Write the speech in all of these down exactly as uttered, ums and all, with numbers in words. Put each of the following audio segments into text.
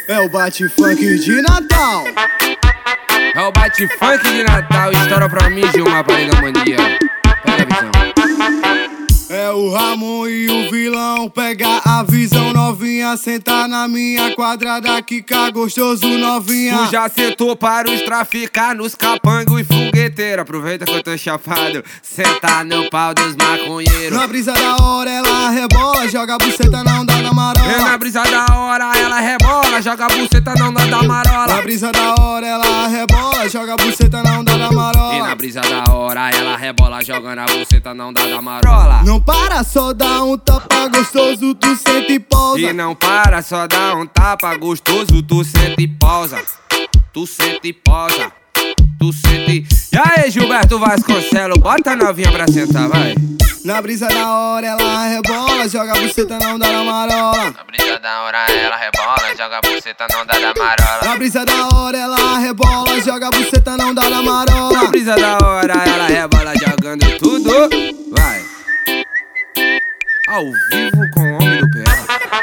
É o bate funk de Natal. É o bate funk de Natal. Estoura pra mim de uma parede mania. Pega a visão. É o Ramon e o vilão. Pega a visão, novinha. Senta na minha quadrada, quica gostoso, novinha. Tu já sentou para os traficar nos capangos e fogueteiro. Aproveita que eu tô chapado. Senta no pau dos maconheiros. Na brisa da hora ela rebola, joga a buceta, não dá na marola. É na brisa da hora ela rebola, joga a buceta, não dá da marola. Na brisa da hora ela rebola, joga a buceta, não dá na marola. E na brisa da hora ela rebola, jogando a buceta, não dá da marola. Não para, só dá um tapa gostoso, tu sente e pausa. E não para, só dá um tapa gostoso, tu sente e pausa. Tu sente e pausa. Tu sente. E aí, Gilberto Vasconcelos, bota a novinha pra sentar, vai. Na brisa da hora ela rebola, joga a buceta, não dá na marola. Na brisa da hora ela rebola, joga a buceta, não dá da marola. Na brisa da hora ela rebola, joga a buceta, não dá na marola. Na brisa da hora ela rebola, jogando tudo, vai. Ao vivo com o homem do pé.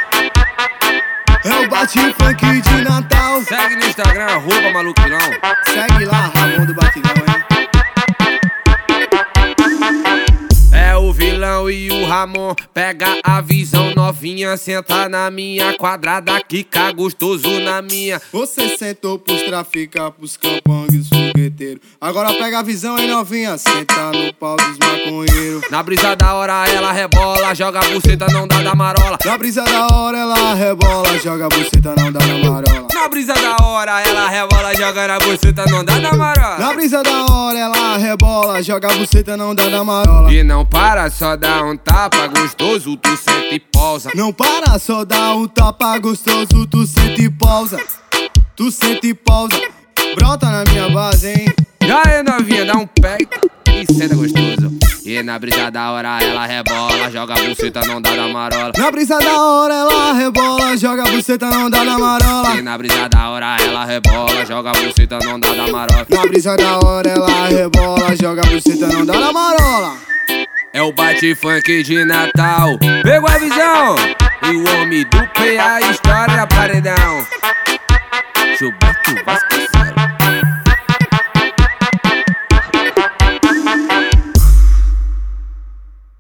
É o bate funk de Natal. Segue no Instagram, arroba maluquilão. Segue lá, Ramon do Batigão, hein? É o vilão e o Ramon. Pega a visão, novinha. Senta na minha quadrada, quica gostoso na minha. Você sentou pros traficar, pros campangues fogueteiros. Agora pega a visão, hein, novinha. Senta no pau dos maconheiros. Na brisa da hora ela rebola, joga a buceta, não dá da marola. Na brisa da hora ela rebola, joga a buceta, não dá na marola. Na brisa da hora ela rebola, joga na buceta, não dá da marola. Na brisa da hora ela rebola, joga a buceta, não dá na marola. E não para, só dá um tapa gostoso, tu sente e pausa. Não para, só dá um tapa gostoso, tu sente e pausa. Tu sente e pausa. Brota na minha base, hein? E aí, novinha, dá um pé e senta gostoso. E na brisa da hora ela rebola, joga a buceta, não dá da marola. Na brisa da hora ela rebola, joga a buceta, não dá na marola. E na brisa da hora ela rebola, joga a buceta, não dá da marola. Na brisa da hora ela rebola, joga a buceta, não dá na marola. É o bate funk de Natal. Pegou a visão? E o homem do P A está